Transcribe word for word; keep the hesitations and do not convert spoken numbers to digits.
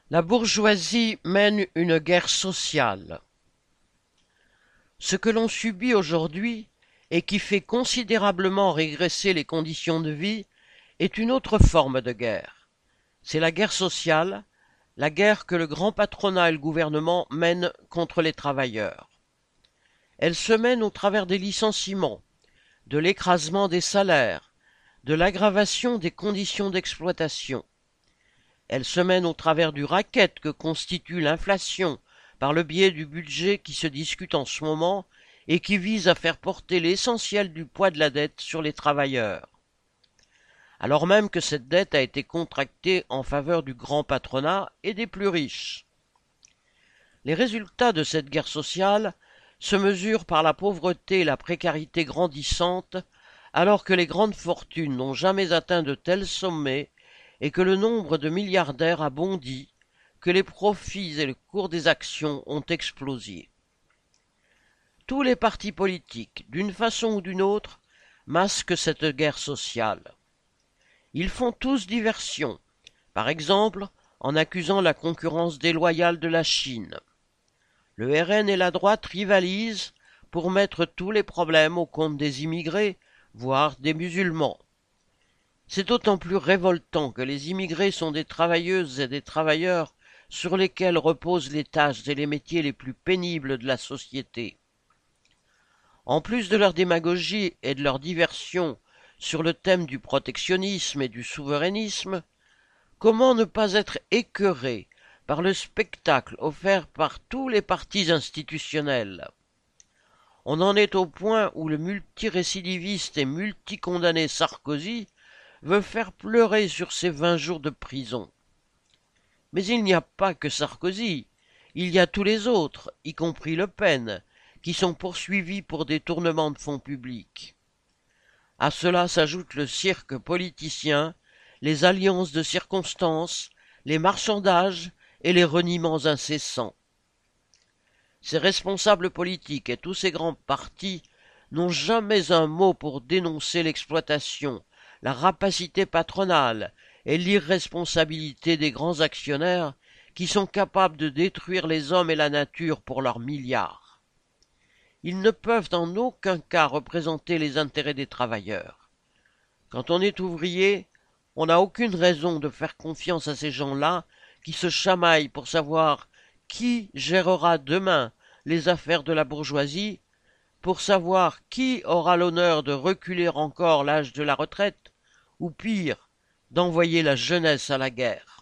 La bourgeoisie mène une guerre sociale. Ce que l'on subit aujourd'hui, et qui fait considérablement régresser les conditions de vie, est une autre forme de guerre. C'est la guerre sociale, la guerre que le grand patronat et le gouvernement mènent contre les travailleurs. Elle se mène au travers des licenciements, de l'écrasement des salaires, de l'aggravation des conditions d'exploitation. Elle se mène au travers du racket que constitue l'inflation par le biais du budget qui se discute en ce moment et qui vise à faire porter l'essentiel du poids de la dette sur les travailleurs. Alors même que cette dette a été contractée en faveur du grand patronat et des plus riches. Les résultats de cette guerre sociale se mesurent par la pauvreté et la précarité grandissantes, alors que les grandes fortunes n'ont jamais atteint de tels sommets et que le nombre de milliardaires a bondi, que les profits et le cours des actions ont explosé. Tous les partis politiques, d'une façon ou d'une autre, masquent cette guerre sociale. Ils font tous diversion, par exemple en accusant la concurrence déloyale de la Chine. Le R N et la droite rivalisent pour mettre tous les problèmes au compte des immigrés, voire des musulmans. C'est d'autant plus révoltant que les immigrés sont des travailleuses et des travailleurs sur lesquels reposent les tâches et les métiers les plus pénibles de la société. En plus de leur démagogie et de leur diversion sur le thème du protectionnisme et du souverainisme, comment ne pas être écœuré par le spectacle offert par tous les partis institutionnels? On en est au point où le multirécidiviste et multicondamné Sarkozy veut faire pleurer sur ses vingt jours de prison. Mais il n'y a pas que Sarkozy, il y a tous les autres, y compris Le Pen, qui sont poursuivis pour détournement de fonds publics. À cela s'ajoute le cirque politicien, les alliances de circonstances, les marchandages et les reniements incessants. Ces responsables politiques et tous ces grands partis n'ont jamais un mot pour dénoncer l'exploitation, la rapacité patronale et l'irresponsabilité des grands actionnaires qui sont capables de détruire les hommes et la nature pour leurs milliards. Ils ne peuvent en aucun cas représenter les intérêts des travailleurs. Quand on est ouvrier, on n'a aucune raison de faire confiance à ces gens-là qui se chamaillent pour savoir qui gérera demain les affaires de la bourgeoisie, pour savoir qui aura l'honneur de reculer encore l'âge de la retraite, ou pire, d'envoyer la jeunesse à la guerre.